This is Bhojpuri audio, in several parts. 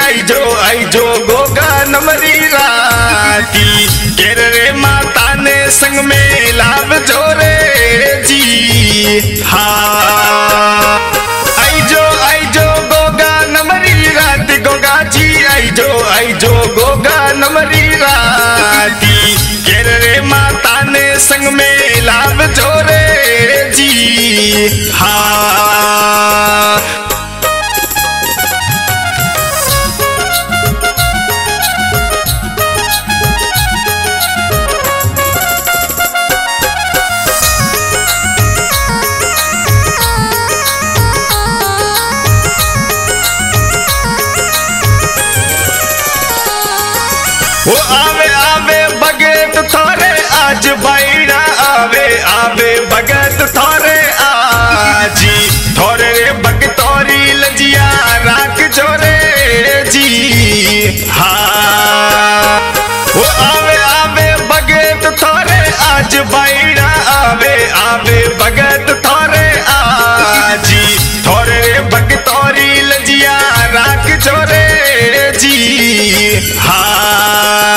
आई जो गोगा नमरी राती केर रे माता ने संग में लाभ जोरे जी हाँ आई जो गोगा नमरी रात गोगा जी आई जो गोगा नमरी राती केर रे माता ने संग में लाभ जोरे जी हाँ वो आवे भगत थारे आज बैरा आवे भगत थारे आज थोरे रे भगतोरी लजिया राख जोरे जी हाँ वो आवे भगत थारे आज बैरा आवे भगत थारे आज थोरे रे भगतोरी लजिया राख जोरे जी हाँ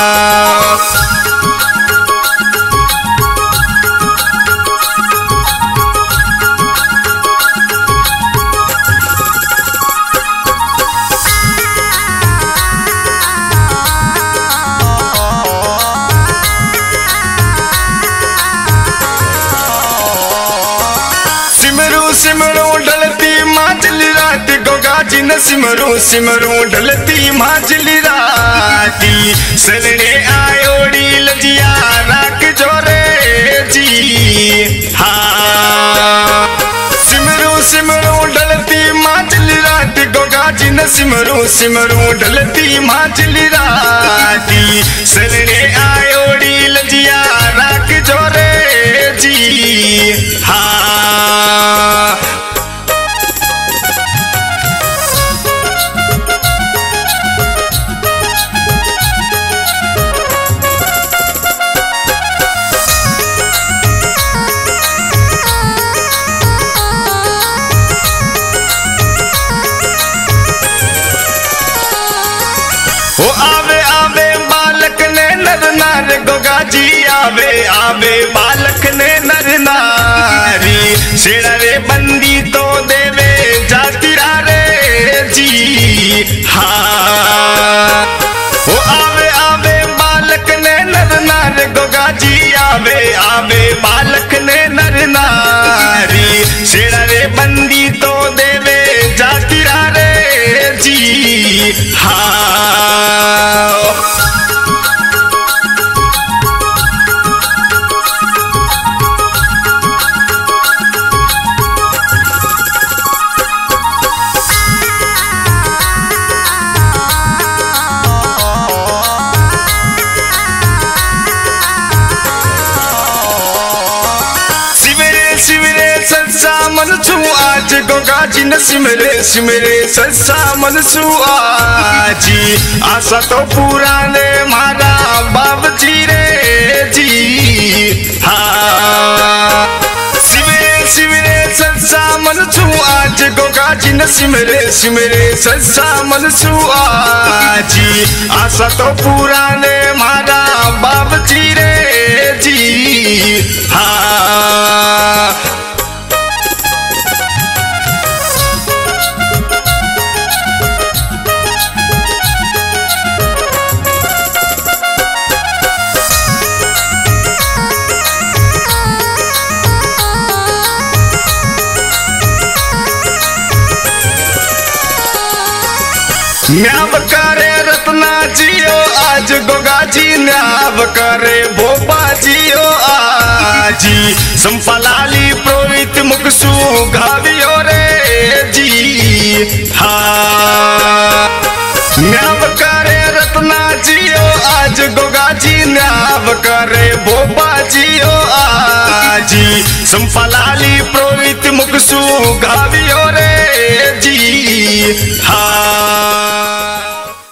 सिमरू ढलती मांझली रात गोगा जी न सिमरू ढलती मांझली राती सलने आयोड़ी लजिया राख जोरे जी हाँ सिमरू ढलती मांझली रात गोगा जी न सिमरू ढलती मांझली राती सलने आयोड़ी लजिया राख जोरे जी हाँ वो आवे बालक ने नर नार गोगा जी आवे बालक ने नर नारी शेरा रे बंदी तो देवे जाति रे जी हाँ वो आवे बालक ने नर नार गोगा जी आवे बालक ने नर नारी शेरा रे बंदी तो देवे जाति रे जी हाँ सच्चा मनसू आज गोगा जी न सिमरे सच्चा मनसू आज आशा तो पुराने मारा बाब जी रे जी हाँ सिमरे सच्चा मनसू आज गोगा जी न सिमरे सच्चा मनसू आज आशा तो पुराने मारा बाब जी रे जी हाँ न्याव करे रत्ना जियो आज गोगा जी न्याव करे भोपा जियो आज संपलाली प्रोहित मुखसू गावियो रे जी हाँ न्याव करे रत्ना जियो आज गोगा जी न्याव करे भोपा जियो आज संपलाली प्रोहित मुखसू गावियो रे